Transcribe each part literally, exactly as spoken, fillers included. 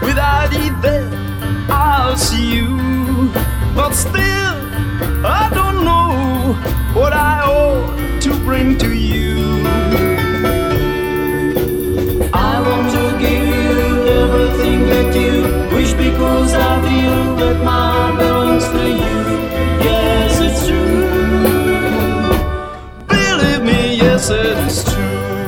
without even I'll see you. But still, I don't know what I ought to bring to you. I want to give you everything that you wish, because I feel that mine belongs to you. Yes, it's true. Believe me, yes, it is true.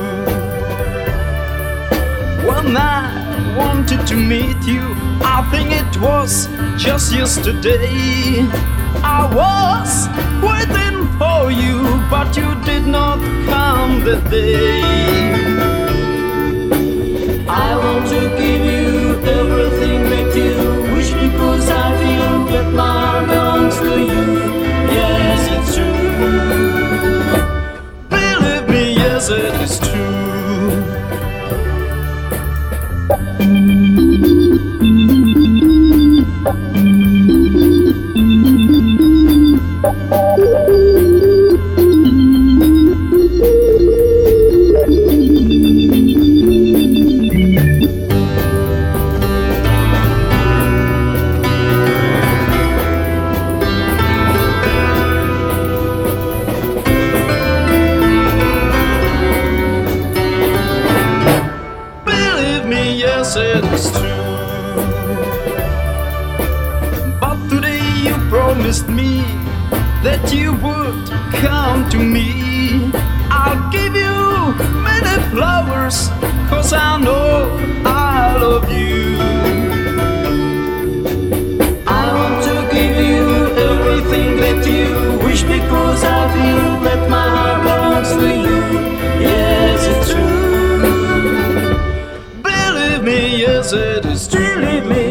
When I wanted to meet you, I think it was just yesterday. I was waiting for you, but you did not come that day. I want to give you everything that you wish, because I feel that mine belongs to you. Yes, it's true. Believe me, yes, it is true. Yes, it is true. But today you promised me that you would come to me. I'll give you many flowers, cause I know I love you. I want to give you everything that you wish, because I feel that my heart belongs to you. Yes, it's true. Believe me, yes, it is true. Believe me.